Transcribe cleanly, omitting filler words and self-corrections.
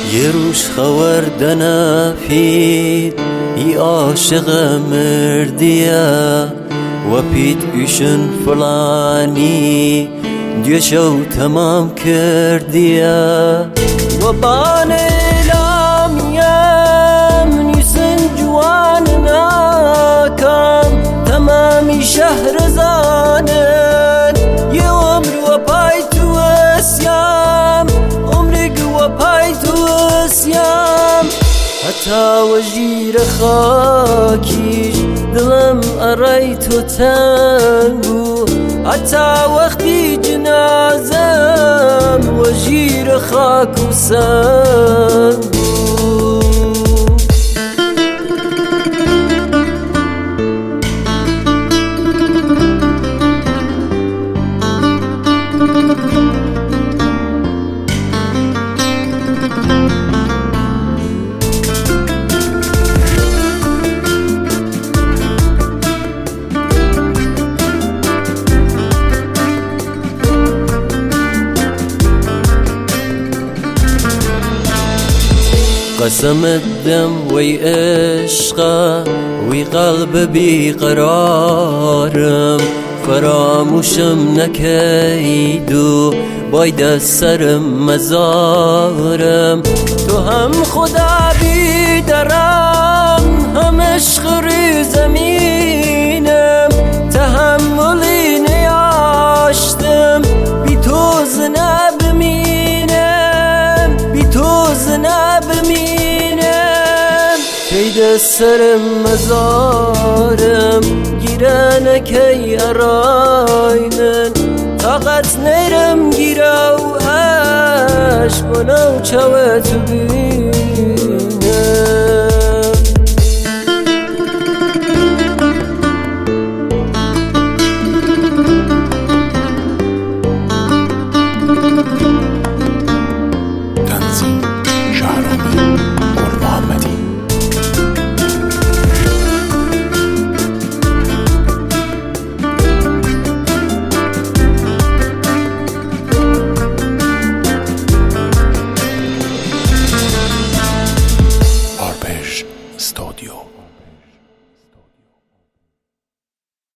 یه روش خورده نفید ای عاشق مردیه و پید ایشن فلانی دیشو تمام کردیه و بان الامیم نیسن جوان ناکم تمامی شهر زانن یه عمر و پای تو اسیام عمرگ و پای تو اسیام حتی وجیر خاکیش دلم ارای تو تنگو حتی وقتی جنازم وجیر خاک و سنگو قسم الدم وي عشقه وي قلب بیقرارم فراموشم نکیدو باید سرم مزارم تو هم خدا بیدرم هم عشق روی زمینم تحملی نیاشتم بی تو زنه بمینم بی تو زنه بمینم کید سرم مزارم گیرن کی ارای من طاقت نیرم گیرو عشق و نو چوه تو بی